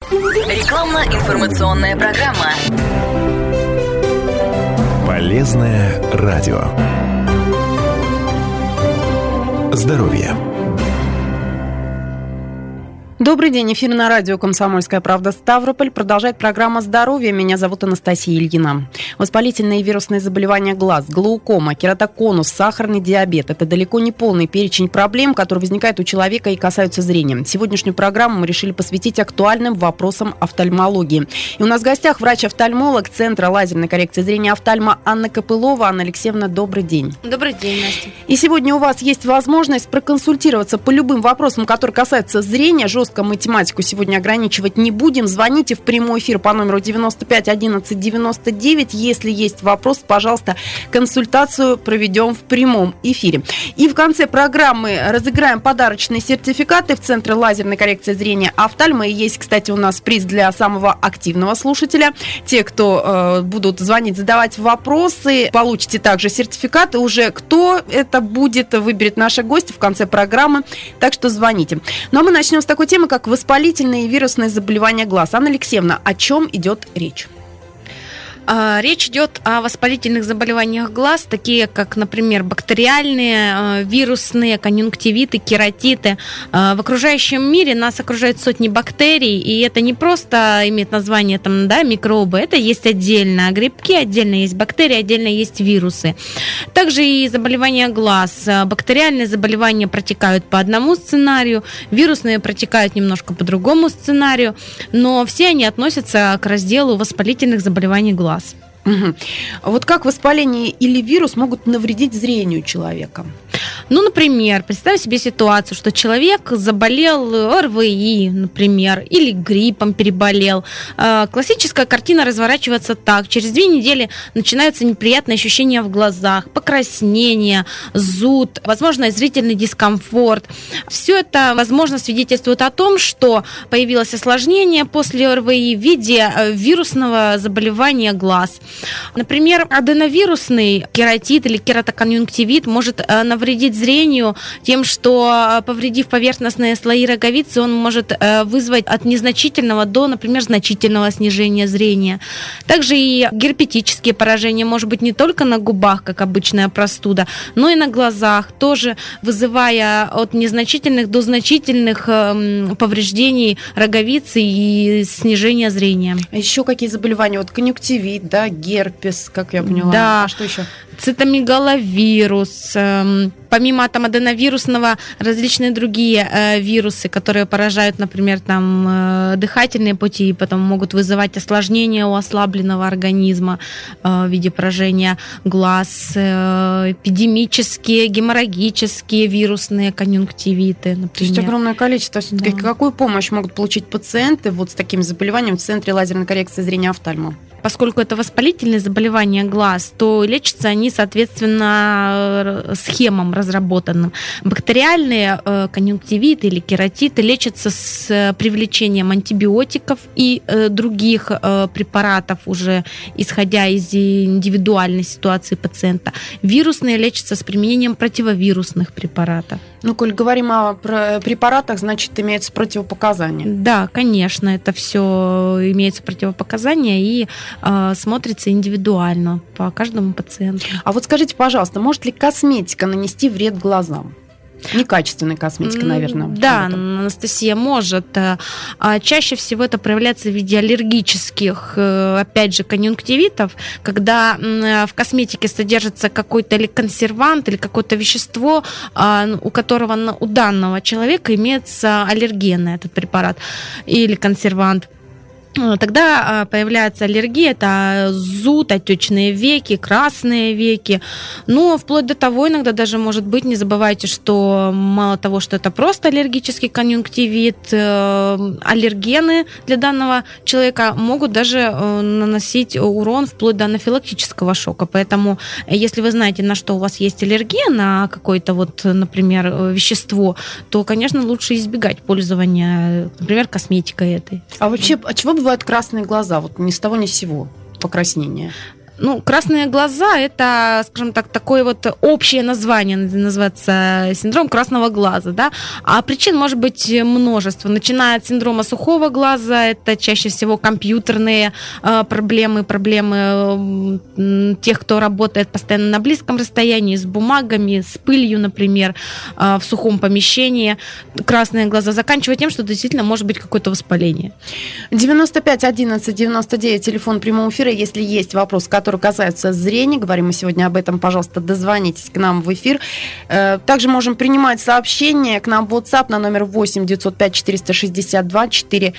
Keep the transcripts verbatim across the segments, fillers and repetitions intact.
Рекламно-информационная программа. Полезное радио. Здоровье. Добрый день, эфир на радио «Комсомольская правда» Ставрополь. Продолжает программа «Здоровье». Меня зовут Анастасия Ильина. Воспалительные и вирусные заболевания глаз, глаукома, кератоконус, сахарный диабет – это далеко не полный перечень проблем, которые возникают у человека и касаются зрения. Сегодняшнюю программу мы решили посвятить актуальным вопросам офтальмологии. И у нас в гостях врач-офтальмолог Центра лазерной коррекции зрения «Офтальма» Анна Копылова. Анна Алексеевна, добрый день. Добрый день, Настя. И сегодня у вас есть возможность проконсультироваться по любым вопросам, которые касаются зрения. Жестко математику сегодня ограничивать не будем. Звоните в прямой эфир по номеру девяносто пять одиннадцать девяносто девять. Если есть вопрос, пожалуйста, консультацию проведем в прямом эфире. И в конце программы разыграем подарочные сертификаты в Центре лазерной коррекции зрения «Офтальма». И есть, кстати, у нас приз для самого активного слушателя. Те, кто э, будут звонить, задавать вопросы, получите также сертификаты. Уже кто это будет, выберет наша гостья в конце программы. Так что звоните. Ну а мы начнем с такой темы, как воспалительные и вирусные заболевания глаз. Анна Алексеевна, о чем идет речь? Речь идет о воспалительных заболеваниях глаз, такие как, например, бактериальные, вирусные, конъюнктивиты, кератиты. В окружающем мире нас окружают сотни бактерий, и это не просто имеет название там, да, микробы, это есть отдельно грибки, отдельно есть бактерии, отдельно есть вирусы. Также и заболевания глаз. Бактериальные заболевания протекают по одному сценарию, вирусные протекают немножко по другому сценарию, но все они относятся к разделу воспалительных заболеваний глаз. Угу. Вот как воспаление или вирус могут навредить зрению человека? Ну, например, представь себе ситуацию, что человек заболел эр вэ и, например, или гриппом переболел. Классическая картина разворачивается так. Через две недели начинаются неприятные ощущения в глазах, покраснение, зуд, возможно, зрительный дискомфорт. Все это, возможно, свидетельствует о том, что появилось осложнение после эр вэ и в виде вирусного заболевания глаз. Например, аденовирусный кератит или кератоконъюнктивит может навредить зрению тем, что, повредив поверхностные слои роговицы, он может вызвать от незначительного до, например, значительного снижения зрения. Также и герпетические поражения, может быть, не только на губах, как обычная простуда, но и на глазах, тоже вызывая от незначительных до значительных повреждений роговицы и снижения зрения. Еще какие заболевания? Вот конъюнктивит, да, герпес, как я поняла. Да. А что еще? Цитомегаловирус, помимо там аденовирусного, различные другие э, вирусы, которые поражают, например, там э, дыхательные пути, и потом могут вызывать осложнения у ослабленного организма э, в виде поражения глаз, э, эпидемические, геморрагические вирусные конъюнктивиты, например. То есть огромное количество. Все-таки Да. какую помощь могут получить пациенты вот с таким заболеванием в Центре лазерной коррекции зрения «Офтальма»? Поскольку это воспалительные заболевания глаз, то лечатся они, соответственно, схемам разработанным. Бактериальные э, конъюнктивиты или кератиты лечатся с привлечением антибиотиков и э, других э, препаратов, уже исходя из индивидуальной ситуации пациента. Вирусные лечатся с применением противовирусных препаратов. Ну, коль говорим о препаратах, значит, имеются противопоказания. Да, конечно, это все имеется противопоказания и э, смотрится индивидуально по каждому пациенту. А вот скажите, пожалуйста, может ли косметика нанести вред глазам? Некачественная косметика, наверное. Да, Анастасия, может. Чаще всего это проявляется в виде аллергических, опять же, конъюнктивитов, когда в косметике содержится какой-то или консервант, или какое-то вещество, у которого у данного человека имеется аллерген на этот препарат или консервант. Тогда появляется аллергия, это зуд, отечные веки, красные веки. Но вплоть до того иногда даже может быть, не забывайте, что мало того, что это просто аллергический конъюнктивит, аллергены для данного человека могут даже наносить урон вплоть до анафилактического шока. Поэтому, если вы знаете, на что у вас есть аллергия, на какое-то, вот, например, вещество, то, конечно, лучше избегать пользования, например, косметикой этой. А вообще, от чего бывают красные глаза? Вот ни с того ни с сего покраснение. Ну, красные глаза – это, скажем так, такое вот общее название, называется синдром красного глаза, да, а причин может быть множество, начиная от синдрома сухого глаза, это чаще всего компьютерные э, проблемы, проблемы э, тех, кто работает постоянно на близком расстоянии, с бумагами, с пылью, например, э, в сухом помещении. Красные глаза, заканчивая тем, что действительно может быть какое-то воспаление. девяносто пять одиннадцать девяносто девять, телефон прямого эфира. Если есть вопрос, который касается зрения, говорим мы сегодня об этом, пожалуйста, дозвонитесь к нам в эфир. Также можем принимать сообщения к нам в WhatsApp на номер восемь девятьсот пять четыреста шестьдесят два четыреста.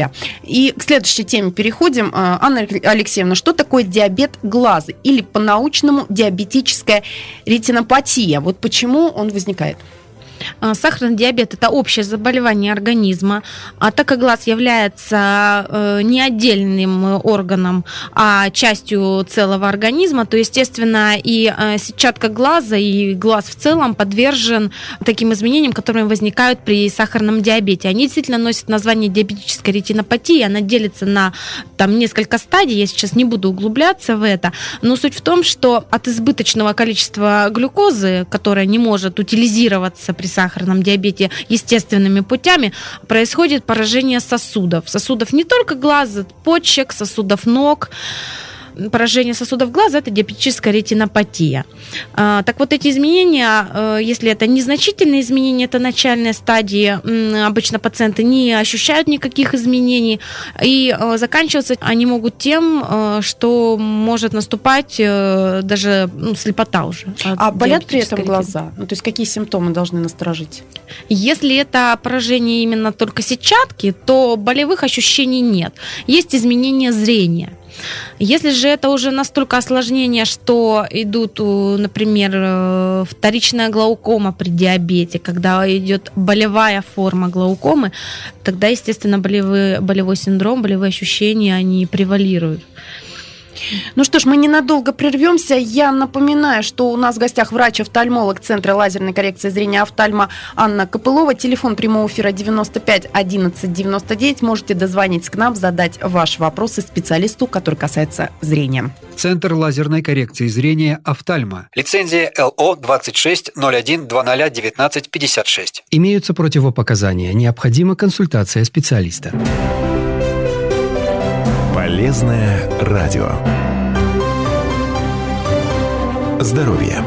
И к следующей теме переходим. Анна Алексеевна, что такое диабет глаза или по-научному диабетическая ретинопатия? Вот почему он возникает? Сахарный диабет – это общее заболевание организма, а так как глаз является не отдельным органом, а частью целого организма, то, естественно, и сетчатка глаза, и глаз в целом подвержен таким изменениям, которые возникают при сахарном диабете. Они действительно носят название диабетической ретинопатии, она делится на там, несколько стадий, я сейчас не буду углубляться в это, но суть в том, что от избыточного количества глюкозы, которая не может утилизироваться при сахарном диабете естественными путями, происходит поражение сосудов. Сосудов не только глаза, почек, сосудов ног. Поражение сосудов глаза – это диабетическая ретинопатия. Так вот, эти изменения, если это незначительные изменения, это начальная стадия, обычно пациенты не ощущают никаких изменений, и заканчиваться они могут тем, что может наступать даже ну, слепота уже. А болят при этом глаза? Ну, то есть какие симптомы должны насторожить? Если это поражение именно только сетчатки, то болевых ощущений нет. Есть изменения зрения. Если же это уже настолько осложнение, что идут, например, вторичная глаукома при диабете, когда идет болевая форма глаукомы, тогда, естественно, болевой, болевой синдром, болевые ощущения, они превалируют. Ну что ж, мы ненадолго прервемся. Я напоминаю, что у нас в гостях врач-офтальмолог Центра лазерной коррекции зрения «Офтальма» Анна Копылова. Телефон прямого эфира девяносто пять одиннадцать девяносто девять. Можете дозвониться к нам, задать ваши вопросы специалисту, который касается зрения. Центр лазерной коррекции зрения «Офтальма». Лицензия эл о двадцать шесть ноль один двадцать девятнадцать пятьдесят шесть. Имеются противопоказания. Необходима консультация специалиста. Полезное радио. Здоровье.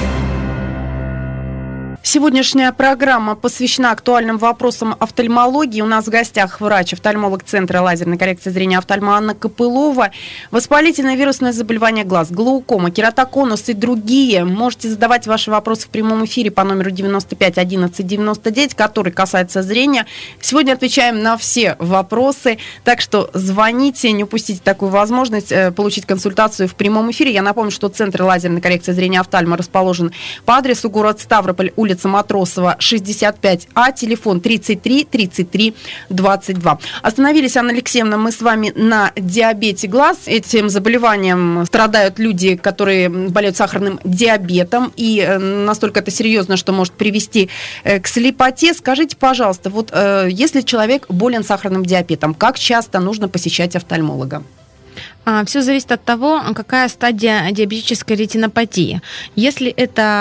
Сегодняшняя программа посвящена актуальным вопросам офтальмологии. У нас в гостях врач-офтальмолог Центра лазерной коррекции зрения «Офтальма» Анна Копылова. Воспалительное вирусное заболевание глаз, глаукома, кератоконус и другие. Можете задавать ваши вопросы в прямом эфире по номеру девяносто пять одиннадцать девяносто девять, который касается зрения. Сегодня отвечаем на все вопросы, так что звоните, не упустите такую возможность получить консультацию в прямом эфире. Я напомню, что Центр лазерной коррекции зрения «Офтальма» расположен по адресу город Ставрополь, улица Матросова, шестьдесят пять А, телефон тридцать три тридцать три двадцать два. Остановились, Анна Алексеевна, мы с вами на диабете глаз. Этим заболеванием страдают люди, которые болеют сахарным диабетом, и настолько это серьезно, что может привести к слепоте. Скажите, пожалуйста, вот если человек болен сахарным диабетом, как часто нужно посещать офтальмолога? Все зависит от того, какая стадия диабетической ретинопатии. Если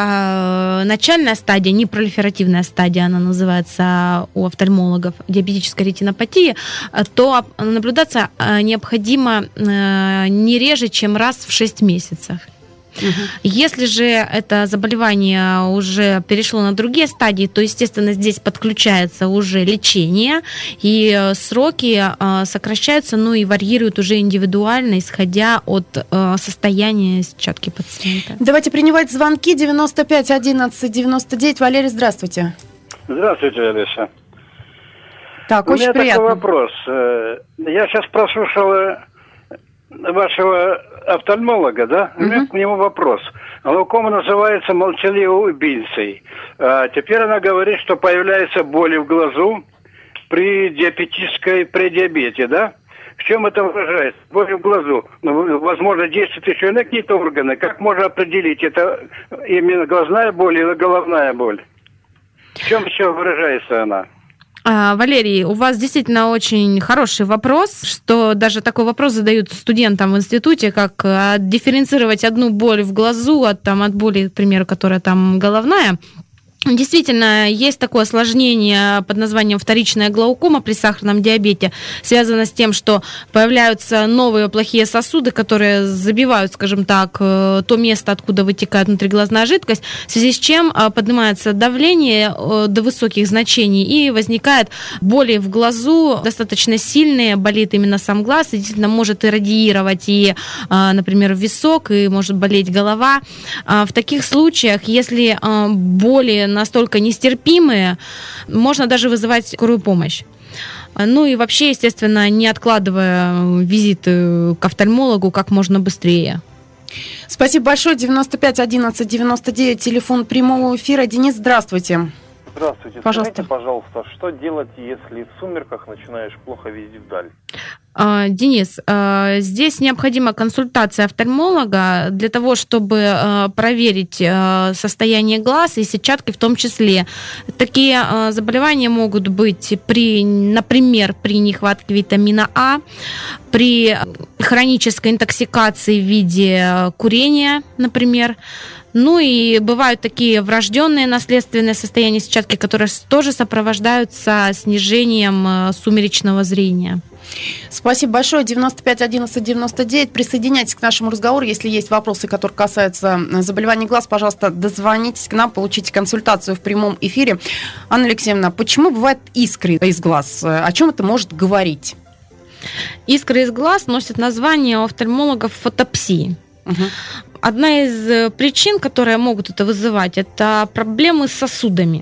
это начальная стадия, непролиферативная стадия, она называется у офтальмологов, диабетической ретинопатии, то наблюдаться необходимо не реже, чем раз в шесть месяцев. Угу. Если же это заболевание уже перешло на другие стадии, то, естественно, здесь подключается уже лечение, и сроки сокращаются, ну и варьируют уже индивидуально, исходя от состояния сетчатки пациента. Давайте принимать звонки. девяносто пять одиннадцать девяносто девять. Валерий, здравствуйте. Здравствуйте, Алиса. Так, У очень меня приятно. такой вопрос. Я сейчас прослушала вашего офтальмолога, да? У меня к нему вопрос. Глаукома называется молчаливой убийцей. А теперь она говорит, что появляется боли в глазу при диабетической, при диабете, да? В чем это выражается? Боли в глазу. Ну, возможно, действуют еще на какие-то органы. Как можно определить, это именно глазная боль или головная боль? В чем еще выражается она? Валерий, у вас действительно очень хороший вопрос, что даже такой вопрос задают студентам в институте, как дифференцировать одну боль в глазу от, там, от боли, к примеру, которая там головная. Действительно, есть такое осложнение под названием вторичная глаукома при сахарном диабете, связано с тем, что появляются новые плохие сосуды, которые забивают, скажем так, то место, откуда вытекает внутриглазная жидкость, в связи с чем поднимается давление до высоких значений и возникает боли в глазу достаточно сильные, болит именно сам глаз, и действительно может иррадиировать и, например, висок, и может болеть голова. В таких случаях, если боли настолько нестерпимые, можно даже вызывать скорую помощь. Ну и вообще, естественно, не откладывая визит к офтальмологу как можно быстрее. Спасибо большое. девяносто пять одиннадцать девяносто девять, телефон прямого эфира. Денис, здравствуйте. Здравствуйте. Пожалуйста. Скажите, пожалуйста, что делать, если в сумерках начинаешь плохо видеть вдаль? Денис, здесь необходима консультация офтальмолога для того, чтобы проверить состояние глаз и сетчатки в том числе. Такие заболевания могут быть, при, например, при нехватке витамина А, при хронической интоксикации в виде курения, например. Ну и бывают такие врожденные наследственные состояния сетчатки, которые тоже сопровождаются снижением сумеречного зрения. Спасибо большое. девяносто пять одиннадцать девяносто девять. Присоединяйтесь к нашему разговору. Если есть вопросы, которые касаются заболеваний глаз, пожалуйста, дозвонитесь к нам, получите консультацию в прямом эфире. Анна Алексеевна, почему бывают искры из глаз? О чем это может говорить? Искры из глаз носят название у офтальмологов фотопсии. Угу. Одна из причин, которые могут это вызывать, это проблемы с сосудами.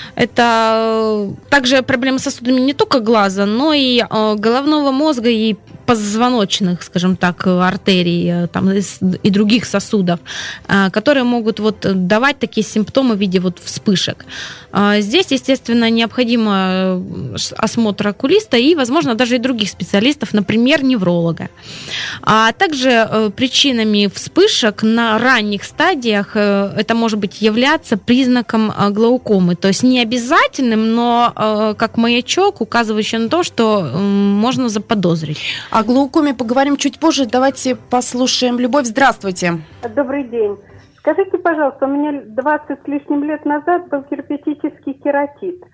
Это также проблемы с сосудами не только глаза, но и головного мозга и позвоночных, скажем так, артерий там, и других сосудов, которые могут вот давать такие симптомы в виде вот вспышек. Здесь, естественно, необходимо осмотр окулиста и, возможно, даже и других специалистов, например, невролога. А также причинами вспышек на ранних стадиях это может быть являться признаком глаукомы, то есть не обязательным, но как маячок, указывающий на то, что можно заподозрить. О глаукоме поговорим чуть позже. Давайте послушаем Любовь. Здравствуйте. Добрый день. Скажите, пожалуйста, у меня двадцать с лишним лет назад был герпетический кератит.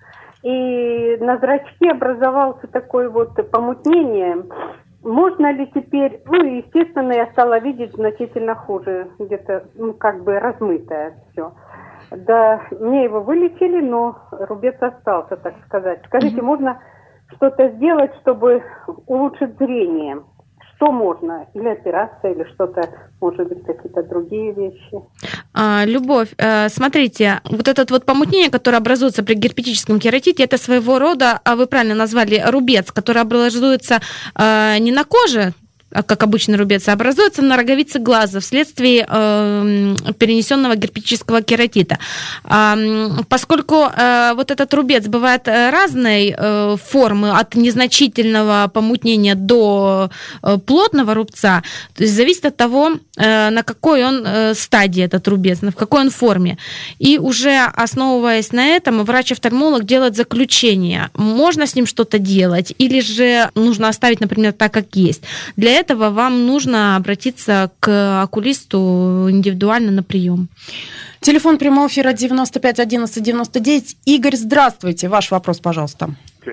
И на зрачке образовался такое вот помутнение. Можно ли теперь... Ну, естественно, я стала видеть значительно хуже. Где-то, ну, как бы размытое все. Да, мне его вылечили, но рубец остался, так сказать. Скажите, mm-hmm. можно что-то сделать, чтобы улучшить зрение? Что можно? Или операция, или что-то, может быть, какие-то другие вещи? А, Любовь, смотрите, вот это вот помутнение, которое образуется при герпетическом кератите, это своего рода, вы правильно назвали, рубец, который образуется не на коже, как обычный рубец, образуется на роговице глаза вследствие э, перенесенного герпетического кератита. Э, поскольку э, вот этот рубец бывает разной э, формы, от незначительного помутнения до э, плотного рубца, то есть зависит от того, э, на какой он э, стадии этот рубец, в какой он форме. И уже основываясь на этом, врач-офтальмолог делает заключение, можно с ним что-то делать, или же нужно оставить, например, так, как есть. Для этого вам нужно обратиться к окулисту индивидуально на прием. Телефон прямого эфира девяносто пять одиннадцать девяносто девять. Игорь, здравствуйте. Ваш вопрос, пожалуйста.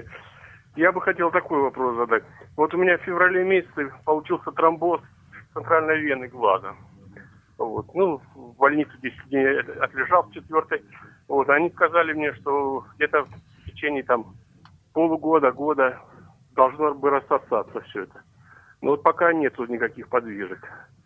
Я бы хотел такой вопрос задать. Вот у меня в феврале месяце получился тромбоз центральной вены глаза. Вот. Ну, в больнице десять дней отлежал в четвертой. Вот. Они сказали мне, что где-то в течение там полугода, года должно бы рассосаться все это. Но вот пока нет никаких подвижек.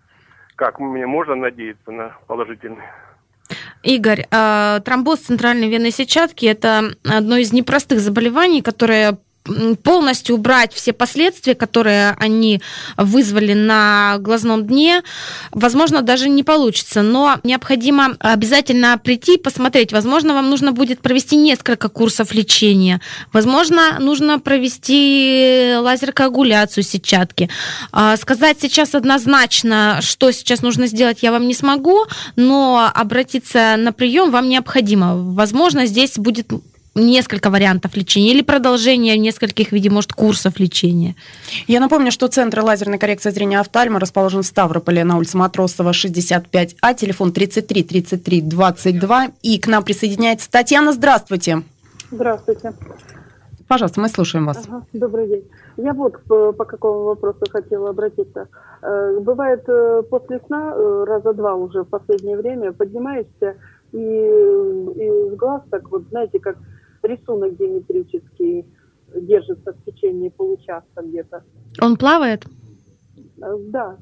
Как мне можно надеяться на положительный? Игорь, тромбоз центральной венной сетчатки – это одно из непростых заболеваний, которое полностью убрать все последствия, которые они вызвали на глазном дне, возможно, даже не получится, но необходимо обязательно прийти и посмотреть. Возможно, вам нужно будет провести несколько курсов лечения, возможно, нужно провести лазеркоагуляцию сетчатки. Сказать сейчас однозначно, что сейчас нужно сделать, я вам не смогу, но обратиться на прием вам необходимо. Возможно, здесь будет несколько вариантов лечения или продолжение нескольких, видимо, может, курсов лечения. Я напомню, что Центр лазерной коррекции зрения «Офтальма» расположен в Ставрополе на улице Матросова, шестьдесят пять А, телефон тридцать три тридцать три двадцать два. И к нам присоединяется Татьяна. Здравствуйте. Здравствуйте. Пожалуйста, мы слушаем вас. Ага, добрый день. Я вот по, по какому вопросу хотела обратиться. Бывает, после сна, раза два уже в последнее время, поднимаешься, и из глаз так вот, знаете, как рисунок геометрический держится в течение получаса где-то. Он плавает? Да.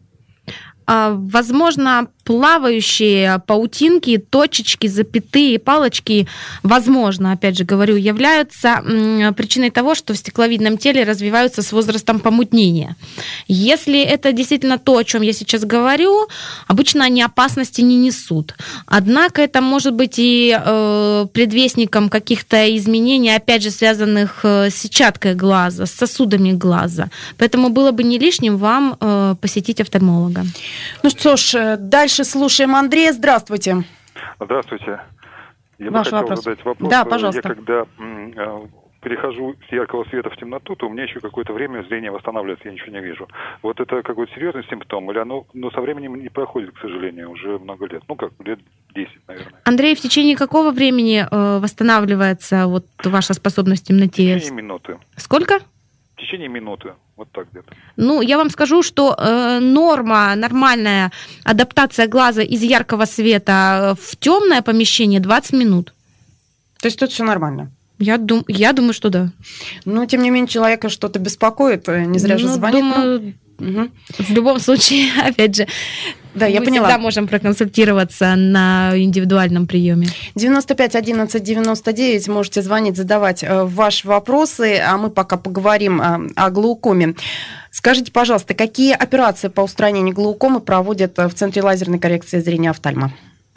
А, возможно, плавающие паутинки, точечки, запятые, палочки, возможно, опять же говорю, являются причиной того, что в стекловидном теле развиваются с возрастом помутнения. Если это действительно то, о чем я сейчас говорю, обычно они опасности не несут. Однако это может быть и э, предвестником каких-то изменений, опять же, связанных с сетчаткой глаза, с сосудами глаза. Поэтому было бы не лишним вам э, посетить офтальмолога. Ну что ж, дальше слушаем Андрея. Здравствуйте. Здравствуйте. Я Ваш бы хотел вопрос. задать вопрос. Да, пожалуйста. Я когда м, перехожу с яркого света в темноту, то у меня еще какое-то время зрение восстанавливается, я ничего не вижу. Вот это какой-то серьезный симптом, или оно но со временем не проходит, к сожалению, уже много лет? Ну как, лет десять, наверное. Андрей, в течение какого времени э, восстанавливается вот ваша способность в темноте? В течение минуты. Сколько? В течение минуты, вот так где-то. Ну, я вам скажу, что э, норма, нормальная адаптация глаза из яркого света в темное помещение двадцать минут. То есть тут все нормально? Я, дум, я думаю, что да. Но, тем не менее, человека что-то беспокоит, не зря же ну, звонит. Думаю, угу. В любом случае, опять же, да, я мы поняла. всегда можем проконсультироваться на индивидуальном приеме. девяносто пять одиннадцать девяносто девять. Можете звонить, задавать ваши вопросы, а мы пока поговорим о глаукоме. Скажите, пожалуйста, какие операции по устранению глаукомы проводят в Центре лазерной коррекции зрения «Офтальма»?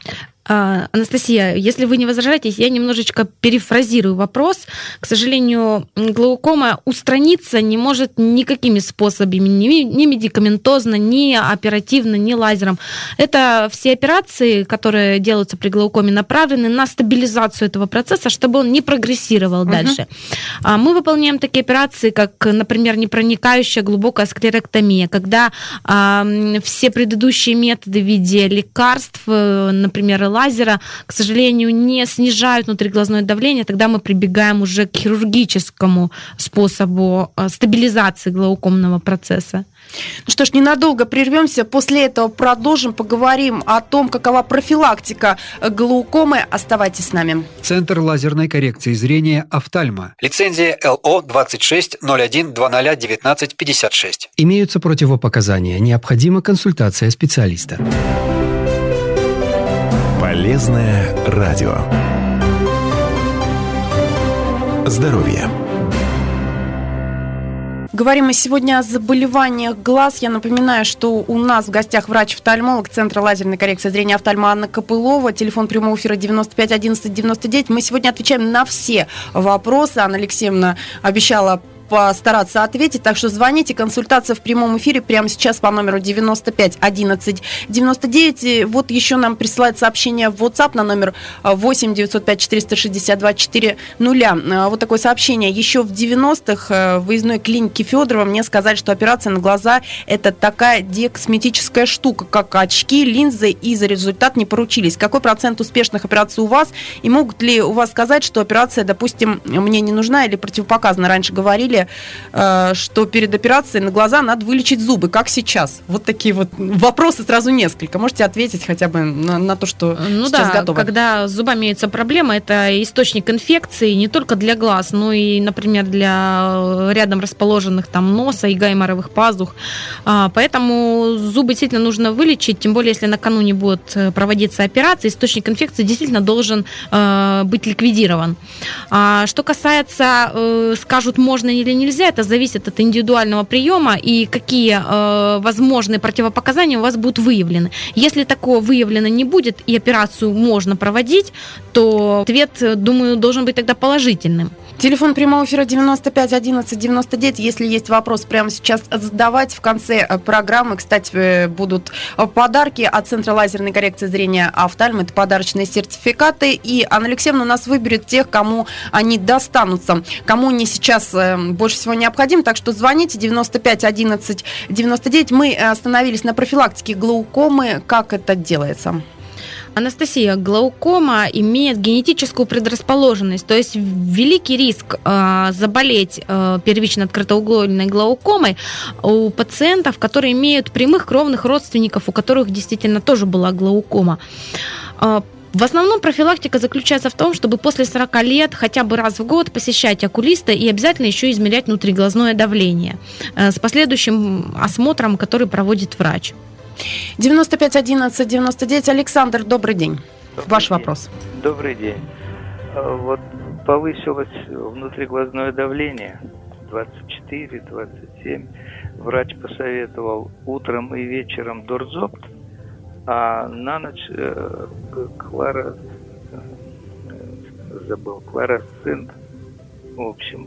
Анастасия, если вы не возражаете, я немножечко перефразирую вопрос. К сожалению, глаукома устраниться не может никакими способами, ни медикаментозно, ни оперативно, ни лазером. Это все операции, которые делаются при глаукоме, направлены на стабилизацию этого процесса, чтобы он не прогрессировал uh-huh. дальше. Мы выполняем такие операции, как, например, непроникающая глубокая склеротомия, когда все предыдущие методы в виде лекарств, например, лазера, к сожалению, не снижают внутриглазное давление, тогда мы прибегаем уже к хирургическому способу стабилизации глаукомного процесса. Ну что ж, ненадолго прервемся, после этого продолжим, поговорим о том, какова профилактика глаукомы. Оставайтесь с нами. Центр лазерной коррекции зрения «Офтальма». Лицензия эл о двадцать шесть ноль один двадцать девятнадцать пятьдесят шесть. Имеются противопоказания. Необходима консультация специалиста. Полезное радио. Здоровье. Говорим мы сегодня о заболеваниях глаз. Я напоминаю, что у нас в гостях врач-офтальмолог Центра лазерной коррекции зрения «Офтальма» Анна Копылова. Телефон прямого эфира девяносто пять одиннадцать девяносто девять. Мы сегодня отвечаем на все вопросы. Анна Алексеевна обещала постараться ответить, так что звоните, консультация в прямом эфире прямо сейчас по номеру девяносто пять одиннадцать девяносто девять. Вот еще нам присылает сообщение в WhatsApp на номер восемь девятьсот пять четыреста шестьдесят два четыреста. Вот такое сообщение. Еще в девяностых в выездной клинике Федорова мне сказали, что операция на глаза – это такая декосметическая штука, как очки, линзы, и за результат не поручились. Какой процент успешных операций у вас? И могут ли у вас сказать, что операция, допустим, мне не нужна или противопоказана? Раньше говорили, что перед операцией на глаза надо вылечить зубы, как сейчас. Вот такие вот вопросы сразу несколько. Можете ответить хотя бы на, на то, что ну сейчас да, готово. Когда с зубами имеется проблема, это источник инфекции не только для глаз, но и, например, для рядом расположенных там носа и гайморовых пазух. Поэтому зубы действительно нужно вылечить, тем более, если накануне будет проводиться операция, источник инфекции действительно должен быть ликвидирован. Что касается, скажут, можно или нельзя, это зависит от индивидуального приема и какие э, возможные противопоказания у вас будут выявлены. Если такого выявлено не будет и операцию можно проводить, то ответ, думаю, должен быть тогда положительным. Телефон прямого эфира девяносто пять одиннадцать девяносто девять. Если есть вопрос, прямо сейчас задавать. В конце программы, кстати, будут подарки от Центра лазерной коррекции зрения «Офтальм». Это подарочные сертификаты. И Анна Алексеевна у нас выберет тех, кому они достанутся, кому они сейчас больше всего необходимы. Так что звоните девяносто пять одиннадцать девяносто девять. Мы остановились на профилактике глаукомы. Как это делается? Анастасия, глаукома имеет генетическую предрасположенность, то есть великий риск э, заболеть э, первично открытоугольной глаукомой у пациентов, которые имеют прямых кровных родственников, у которых действительно тоже была глаукома. Э, В основном профилактика заключается в том, чтобы после сорока лет хотя бы раз в год посещать окулиста и обязательно еще измерять внутриглазное давление э, с последующим осмотром, который проводит врач. девяносто пять одиннадцать девяносто девять. Александр, добрый день. Добрый Ваш день. вопрос. Добрый день. Вот повысилось внутриглазное давление двадцать четыре - двадцать семь. Врач посоветовал утром и вечером дорзопт, а на ночь э, клара, э, забыл, кларасцинт. В общем,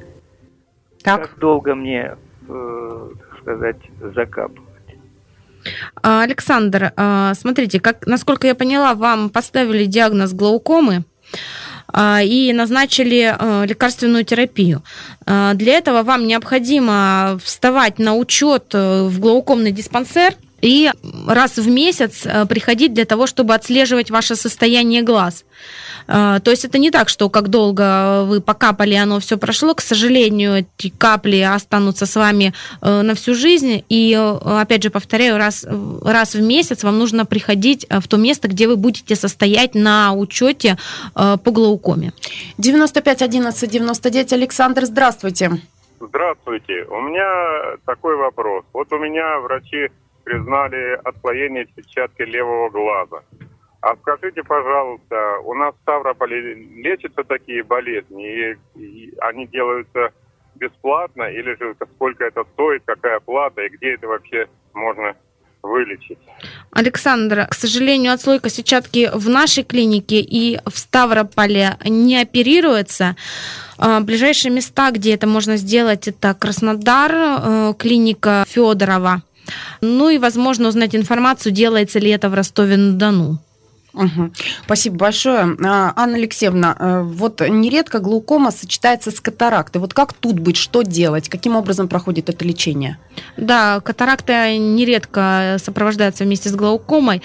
так. Как долго мне, э, так сказать, закапывать? Александр, смотрите, как, насколько я поняла, вам поставили диагноз глаукомы и назначили лекарственную терапию. Для этого вам необходимо вставать на учет в глаукомный диспансер и раз в месяц приходить для того, чтобы отслеживать ваше состояние глаз. То есть это не так, что как долго вы покапали, оно все прошло. К сожалению, эти капли останутся с вами на всю жизнь. И, опять же, повторяю, раз, раз в месяц вам нужно приходить в то место, где вы будете состоять на учете по глаукоме. девяносто пять одиннадцать девяносто девять. Александр, здравствуйте. Здравствуйте. У меня такой вопрос. Вот у меня врачи признали отслоение сетчатки левого глаза. А скажите, пожалуйста, у нас в Ставрополе лечатся такие болезни, и, и они делаются бесплатно, или же сколько это стоит, какая плата, и где это вообще можно вылечить? Александр, к сожалению, отслойка сетчатки в нашей клинике и в Ставрополе не оперируется. Ближайшие места, где это можно сделать, это Краснодар, клиника Федорова. Ну и, возможно, узнать информацию, делается ли это в Ростове-на-Дону. Угу. Спасибо большое. Анна Алексеевна, вот нередко глаукома сочетается с катарактой. Вот как тут быть, что делать? Каким образом проходит это лечение? Да, катаракта нередко сопровождается вместе с глаукомой.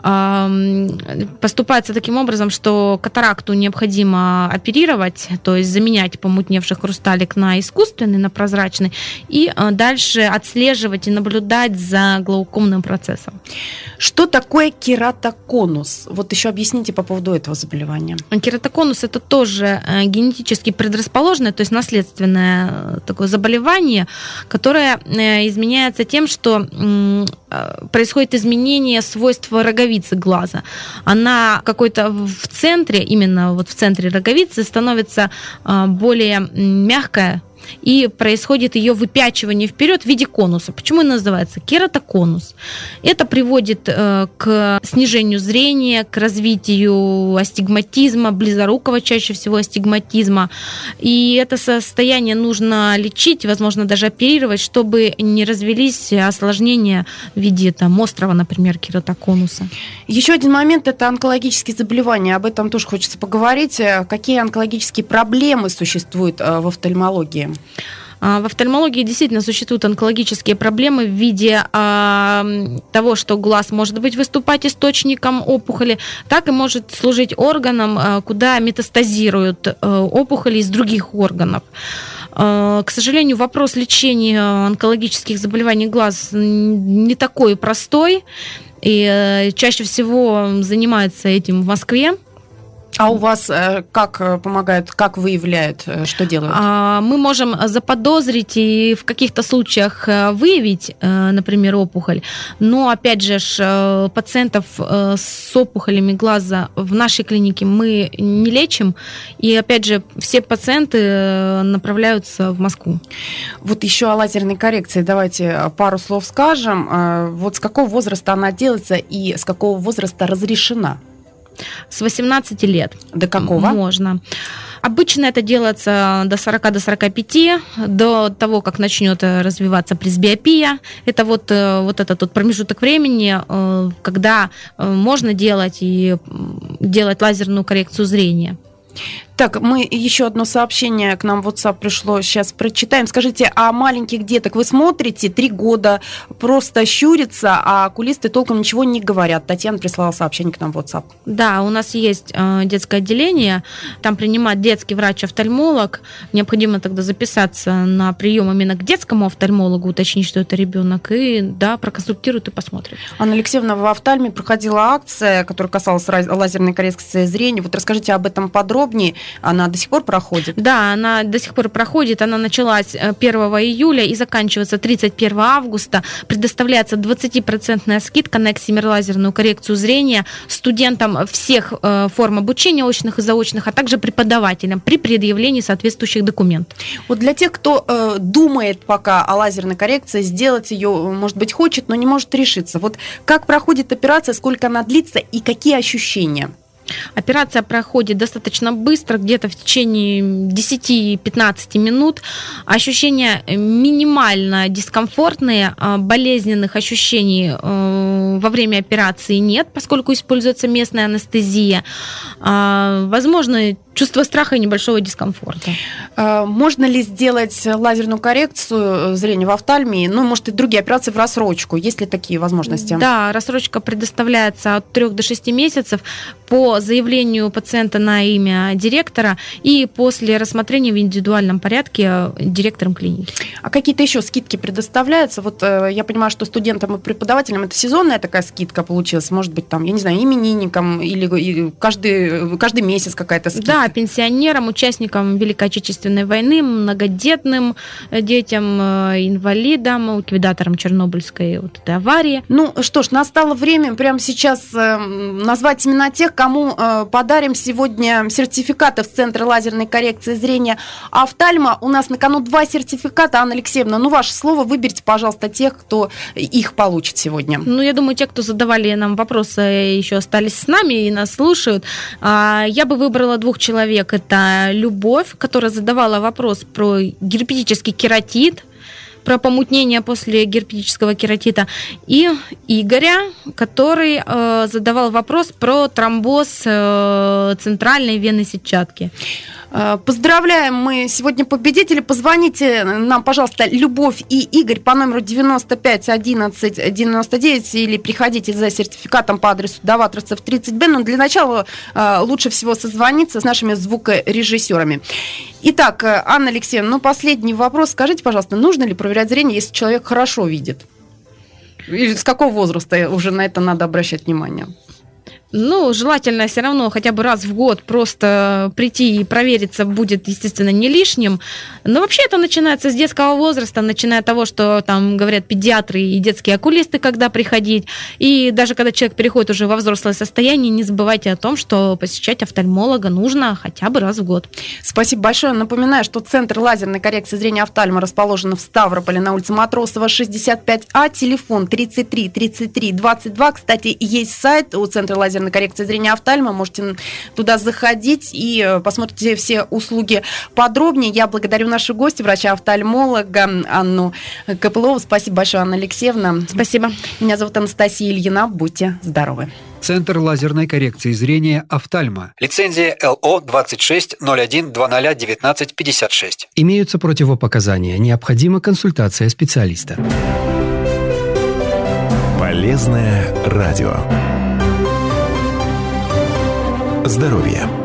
Поступается таким образом, что катаракту необходимо оперировать, то есть заменять помутневший хрусталик на искусственный, на прозрачный, и дальше отслеживать и наблюдать за глаукомным процессом. Что такое кератоконус? Вот еще объясните по поводу этого заболевания. Кератоконус – это тоже генетически предрасположенное, то есть наследственное такое заболевание, которое изменяется тем, что происходит изменение свойств роговицы глаза. Она какой-то в центре, именно вот в центре роговицы становится более мягкая, и происходит ее выпячивание вперед в виде конуса. Почему он называется кератоконус? Это приводит э, к снижению зрения, к развитию астигматизма, близорукого чаще всего астигматизма. И это состояние нужно лечить, возможно, даже оперировать, чтобы не развились осложнения в виде там, острого, например, кератоконуса. Еще один момент – это онкологические заболевания. Об этом тоже хочется поговорить. Какие онкологические проблемы существуют в офтальмологии? В офтальмологии действительно существуют онкологические проблемы в виде э, того, что глаз может быть выступать источником опухоли, так и может служить органом, э, куда метастазируют э, опухоли из других органов. Э, к сожалению, вопрос лечения онкологических заболеваний глаз не такой простой, и э, чаще всего занимаются этим в Москве. А у вас как помогают, как выявляют, что делают? Мы можем заподозрить и в каких-то случаях выявить, например, опухоль, но, опять же, пациентов с опухолями глаза в нашей клинике мы не лечим, и, опять же, все пациенты направляются в Москву. Вот еще о лазерной коррекции давайте пару слов скажем. Вот с какого возраста она делается и с какого возраста разрешена? с восемнадцати лет. До какого? Можно. Обычно это делается до сорока, до сорока пяти, до того, как начнет развиваться пресбиопия. Это вот, вот этот вот промежуток времени, когда можно делать и делать лазерную коррекцию зрения. Так, мы еще одно сообщение к нам в WhatsApp пришло, сейчас прочитаем. Скажите, а маленьких деток вы смотрите? Три года просто щурятся, а окулисты толком ничего не говорят. Татьяна прислала сообщение к нам в WhatsApp. Да, у нас есть э, детское отделение, там принимает детский врач-офтальмолог. Необходимо тогда записаться на прием именно к детскому офтальмологу, уточнить, что это ребенок, и да, проконсультируют и посмотрят. Анна Алексеевна, в офтальме проходила акция, которая касалась лазерной коррекции зрения. Вот расскажите об этом подробнее. Она до сих пор проходит? Да, она до сих пор проходит. Она началась первого июля и заканчивается тридцать первого августа. Предоставляется двадцатипроцентная скидка на эксимер-лазерную коррекцию зрения студентам всех форм обучения, очных и заочных, а также преподавателям при предъявлении соответствующих документов. Вот для тех, кто э, думает пока о лазерной коррекции, сделать ее, может быть, хочет, но не может решиться. Вот как проходит операция, сколько она длится и какие ощущения? Операция проходит достаточно быстро, где-то в течение десяти-пятнадцати минут. Ощущения минимально дискомфортные, болезненных ощущений во время операции нет, поскольку используется местная анестезия. Возможно, чувство страха и небольшого дискомфорта. Можно ли сделать лазерную коррекцию зрения в офтальмии, ну, может, и другие операции в рассрочку? Есть ли такие возможности? Да, рассрочка предоставляется от трёх до шести месяцев по заявлению пациента на имя директора и после рассмотрения в индивидуальном порядке директором клиники. А какие-то еще скидки предоставляются? Вот я понимаю, что студентам и преподавателям это сезонная такая скидка получилась, может быть, там, я не знаю, именинникам или каждый, каждый месяц какая-то скидка? Да, пенсионерам, участникам Великой Отечественной войны, многодетным детям, инвалидам, ликвидаторам Чернобыльской вот этой аварии. Ну что ж, настало время прямо сейчас назвать имена тех, кому подарим сегодня сертификаты в Центр лазерной коррекции зрения «Офтальма». У нас на кону два сертификата. Анна Алексеевна, ну ваше слово, выберите, пожалуйста, тех, кто их получит сегодня. Ну, я думаю, те, кто задавали нам вопросы, еще остались с нами и нас слушают. Я бы выбрала двух человек. Человек. Это Любовь, которая задавала вопрос про герпетический кератит, про помутнение после герпетического кератита, и Игоря, который э, задавал вопрос про тромбоз э, центральной венной сетчатки. Поздравляем мы сегодня победителей. Позвоните нам, пожалуйста, Любовь и Игорь по номеру девяносто пять одиннадцать девяносто девять или приходите за сертификатом по адресу Доватровцев тридцать бэ. Но для начала лучше всего созвониться с нашими звукорежиссерами. Итак, Анна Алексеевна, ну последний вопрос. Скажите, пожалуйста, нужно ли проверять зрение, если человек хорошо видит? Или с какого возраста уже на это надо обращать внимание? Ну, желательно все равно хотя бы раз в год просто прийти и провериться будет, естественно, не лишним. Но вообще это начинается с детского возраста, начиная от того, что там говорят педиатры и детские окулисты, когда приходить. И даже когда человек переходит уже во взрослое состояние, не забывайте о том, что посещать офтальмолога нужно хотя бы раз в год. Спасибо большое. Напоминаю, что Центр лазерной коррекции зрения «Офтальма» расположен в Ставрополе на улице Матросова, шестьдесят пять А, телефон тридцать три тридцать три двадцать два. Кстати, есть сайт у Центра лазерной коррекции зрения «Офтальма». Можете туда заходить и посмотрите все услуги подробнее. Я благодарю нашу гостью, врача-офтальмолога Анну Копылову. Спасибо большое, Анна Алексеевна. Спасибо. Меня зовут Анастасия Ильина. Будьте здоровы. Центр лазерной коррекции зрения «Офтальма». Лицензия эл о двадцать шесть ноль один двадцать девятнадцать пятьдесят шесть. Имеются противопоказания. Необходима консультация специалиста. Полезное радио. Здоровье.